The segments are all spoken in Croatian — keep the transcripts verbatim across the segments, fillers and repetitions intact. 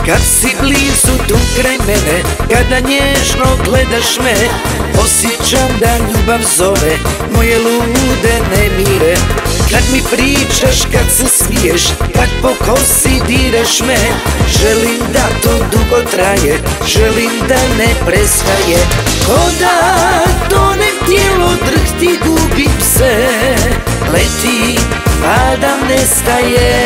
Kad si blizu tu kraj mene, kada nježno gledaš me, osjećam da ljubav zove moje lude nemire. Kad mi pričaš, kad se smiješ, kad po kosi diraš me, želim da to dugo traje, želim da ne prestaje. Ko da tonem tijelo, drhti, gubim se, leti, padam, nestaje.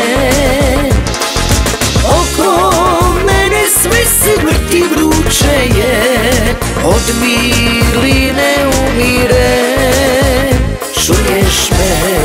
Oko mene sve se vrti, vruće je, od miline umire, čuješ me?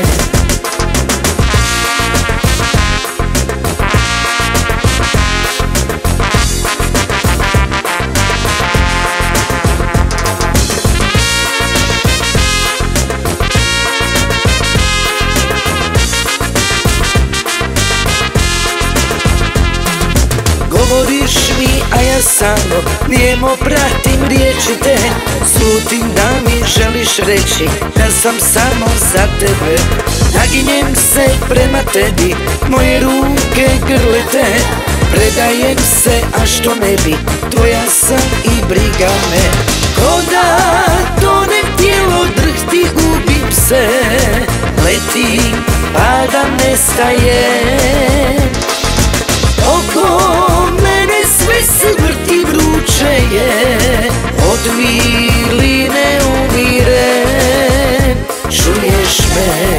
Govoriš mi, a ja samo nijemo pratim riječi te, slutim da mi želiš reći da sam samo za tebe. Naginjem se prema tebi, moje ruke grle te, predajem se, a što ne bi, tvoja sam i briga me. Ko da tonem tijelo, drhti, gubim se, leti, padam, nestaje. Oko mene sve se vrti, vruće je, od miline umire, čuješ me?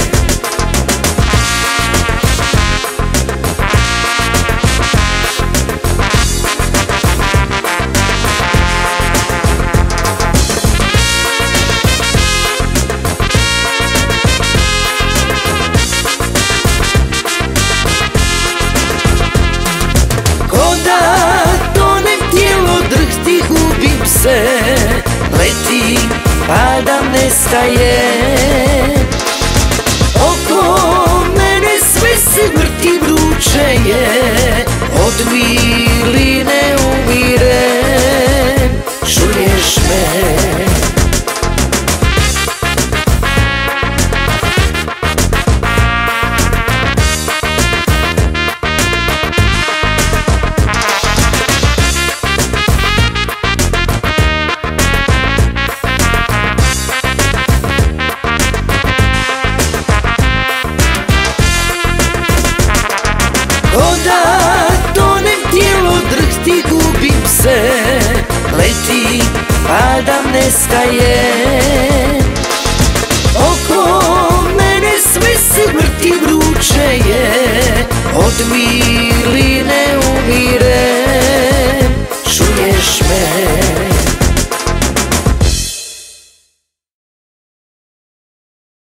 Se leti, padam, nestaje. Oko mene sve se vrti, vruće je, od miline umire, čuješ me? Ko da tonem tijelo, drhti, gubim se, leti, padam, nestaje. Oko mene sve se vrti, vruće je, od miline umire.